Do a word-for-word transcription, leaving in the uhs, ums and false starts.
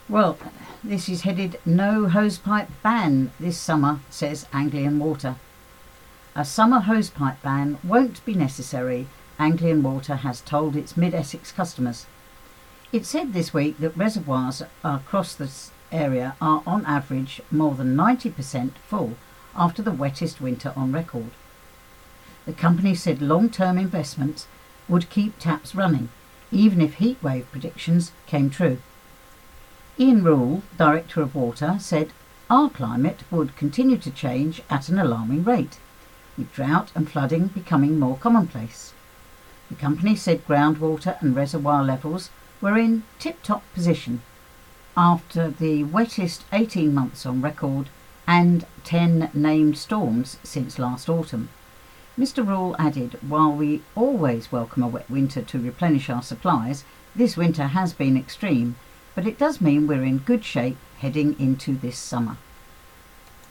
Well, this is headed no hosepipe ban this summer, says Anglian Water. A summer hosepipe ban won't be necessary, Anglian Water has told its Mid-Essex customers. It said this week that reservoirs across this area are on average more than ninety percent full after the wettest winter on record. The company said long-term investments would keep taps running, even if heatwave predictions came true. Ian Rule, Director of Water, said our climate would continue to change at an alarming rate, with drought and flooding becoming more commonplace. The company said groundwater and reservoir levels were in tip-top position after the wettest eighteen months on record and ten named storms since last autumn. Mister Rule added, while we always welcome a wet winter to replenish our supplies, this winter has been extreme, but it does mean we're in good shape heading into this summer.